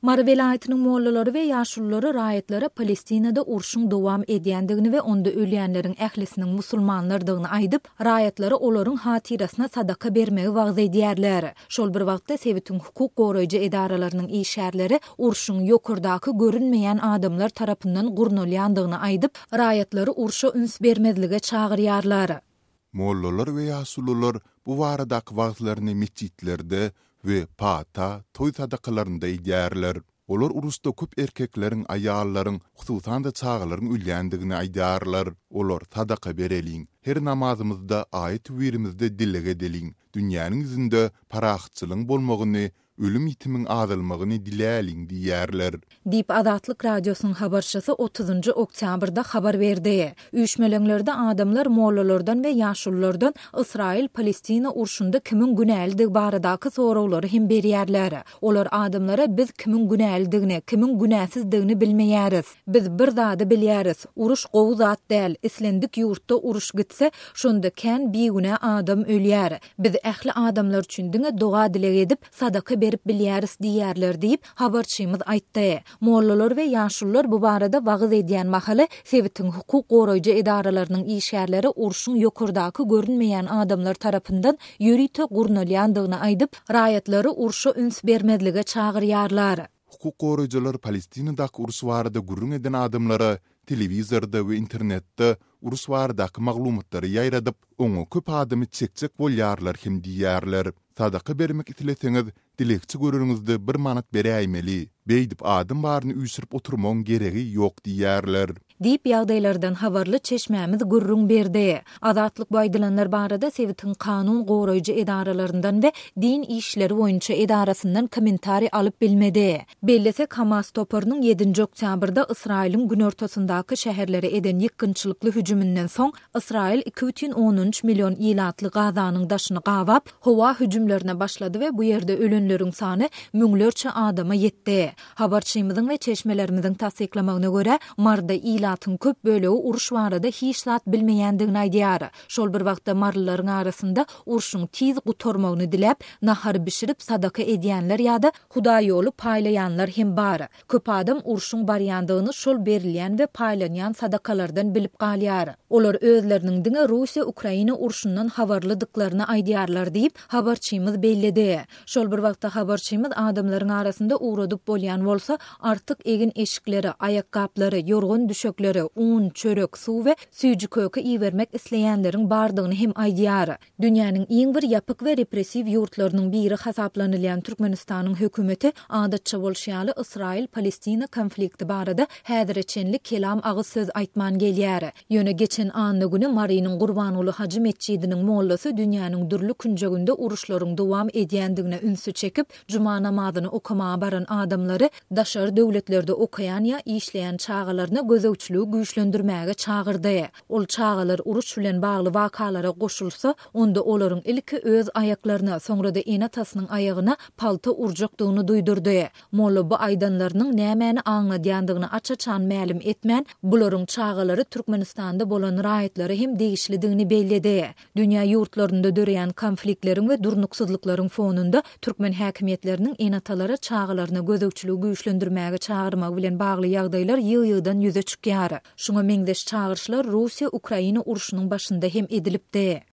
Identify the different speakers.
Speaker 1: Mar velayetinin mollulary we ýaşullary raýatlary Palestinada urşuň dowam edýändigini we onda ölýänleriň ählisiniň musulmanlardygyny aýdyp, raýatlary olaryň hatirasyna sadaka bermegi wagt edýärler. Şol bir wagtda Sewitin hukuk goraýjy edaralarynyň işärleri urşuň ýokurdaky görünmeýän adamlar tarapyndan gurnulýandygyny aýdyp, raýatlary urşa üns bermezlige çagyrýarlar.
Speaker 2: Mollalar we ýaşullar bu baradaky wagtlaryny mescitlerde we pata, toy sadakalarynda edýärler. Olar urusda köp erkekleriň, aýallaryň, hususan da çağalaryň ölýändigini aýdýarlar. Olar sadaka bereliň. Her namazymyzda aýet wirimizde dillege edeliň. Dünýäniň ýüzünde paraxçylyň bolmagyny, ölüm ýitimiň azalmagyny diläliň diýärler.
Speaker 1: Dip Azatlyk radiosynyň habarçysy 30 oktýabrda habar berdi. Üýşmelenlerde adamlar mollalardan we ýaşullardan Israil Palestina urşunda kimin günäldig baradaky sorawlary hem berýärler. Olar adamlara biz kimin günäldigini, kimin günäsizdigini bilmeýäris. Biz bir zady bilýäris. Uruş gowy zat däl. Islendik ýurtda uruş gitse, şonda kän bir güne adam ölýär. Biz ähli adamlar üçin diňe doga dilek edip sadaka berip bilýäris diýärler diýip habarçymyz aýtdy. Mollalar we ýaşullar bu barada wagt edýän mahaly Sewitin hukuk goraýjy edaralarynyň işärleri urşuň ýokurdaky görünmeýän adamlar tarapyndan ýörite gurnulýandygyny aýdyp, raýatlary urşa üns bermezlige çagyrýarlar.
Speaker 2: Hukuk goraýjylar Palestinadaky urus barada gürrüň eden adamlara telewizorda we internetde urus baradaky maglumatlary ýaýradyp, oňa köp adamy çekçek bolýarlar hem diýärler. Sadaka bermek itileseňiz, dilekçi görüňizde 1 manat beräýmeli. Beýdip adam baryny üýsürip oturmagyň geregi ýok diýärler.
Speaker 1: Dip ýagdaýlardan habarly çeşmämiz gürrüň berdi. Azatlyk baýdylanlar barada Sewitin kanun goraýjy edaralaryndan we din işleri boýunça edarasyndan kommentari alyp bilmedi. Bellesek Hamas toparynyň 7 oktýabrda Israiliň gün ortasyndaky şäherlere eden ýykynçylykly hüjümünden soň Israil 2,13 milyon ýylatly Gazanyň daşyny gawap, howa hüjümlerine başlady we bu ýerde ölenleriň sany müňlerçe adama ýetdi. Habarçymyzyň we çeşmelerimiziň tasdiklamagyna görä, marda ýylatyň köp bölegi uruş barada hiç zat bilmeýändigini aýdýar. Şol bir wagtda marlylaryň arasynda urşuň tiz gutormagyny dilep, nahar bişirip sadaka edýänler ýa-da Hudaý ýoly paýlaýanlar hem bar. Köp adam urşuň barýandygyny şol berilýän we paýlanýan sadakalardan bilip galýar. Olar özleriniň diňe Russiýa Ukraina urşundan habarlydyklaryny aýdýarlar diýip habarçymyz belledi. Şol bir wagtda habarçymyz adamlaryň arasynda uğradyp bolýan bolsa, artyk egin eşikleri, aýakgaplary, yorgun düşökleri, un, çörek, suw we süýji köke iýermek isleýänleriň bardygyny hem aýdýar. Dünýäniň iň bir ýapyk we repressiw ýurtlarynyň biri hasaplanylýan Türkmenistanyň hökümeti adatça bolşýaly Israil-Palestina konflikti barada häzirçenlik kelam agyz söz aýtman gelýär. Ýöne geçen anda güni Marynyň Gurbanoğlu Hacı Mescidiniň mollasy dünýäniň dürli künjeginde uruşlaryň dowam edýändigine ünsü çekip juma namazyny okamaga baran adamlary daşary döwletlerde okaýan ýa işleýän çağalaryna gözegçiligi güýçlendirmäge çagyrdy. Ol çağalar uruş bilen bagly wakalara goşulsa, onda olaryň ilki öz aýaklaryna, soňra da enatasynyň aýagyna palta urjakdygyny duýdurdy. Molla bu aýdanlarynyň nämäni aňladýandygyny açaçan mälim etmän, bularyň çağalary Türkmenistanda bolan raýatlary hem degişlidigini belledi. Dünýä ýurtlarynda döreýän konfliktleriň we durnuksyzlyklaryň fonunda Türkmen häkimetleriniň enatalara çağalaryna gözegçiligi güýçlendirmäge çagyrmak bilen bagly ýagdaýlar ýyl-ýyldan ýüze çykýar. Şuňa meňdeş çagyrşlar Russiýa Ukraina urşunyň başynda hem edilipdi.